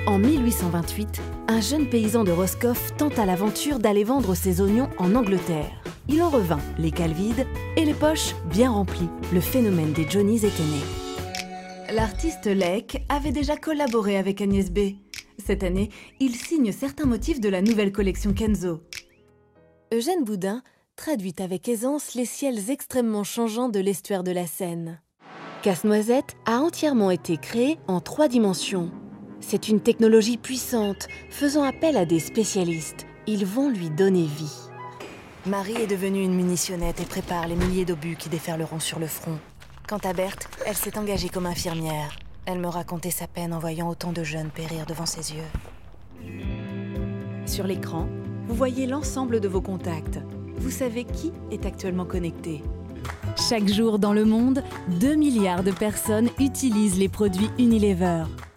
En 1828, un jeune paysan de Roscoff tenta l'aventure d'aller vendre ses oignons en Angleterre. Il en revint, les cales vides et les poches bien remplies. Le phénomène des Johnnies était né. L'artiste Lake avait déjà collaboré avec Agnès B. Cette année, il signe certains motifs de la nouvelle collection Kenzo. Eugène Boudin traduit avec aisance les ciels extrêmement changeants de l'estuaire de la Seine. Casse-Noisette a entièrement été créé en 3 dimensions. C'est une technologie puissante, faisant appel à des spécialistes. Ils vont lui donner vie. Marie est devenue une munitionnette et prépare les milliers d'obus qui déferleront sur le front. Quant à Berthe, elle s'est engagée comme infirmière. Elle me racontait sa peine en voyant autant de jeunes périr devant ses yeux. Sur l'écran, vous voyez l'ensemble de vos contacts. Vous savez qui est actuellement connecté. Chaque jour dans le monde, 2 milliards de personnes utilisent les produits Unilever.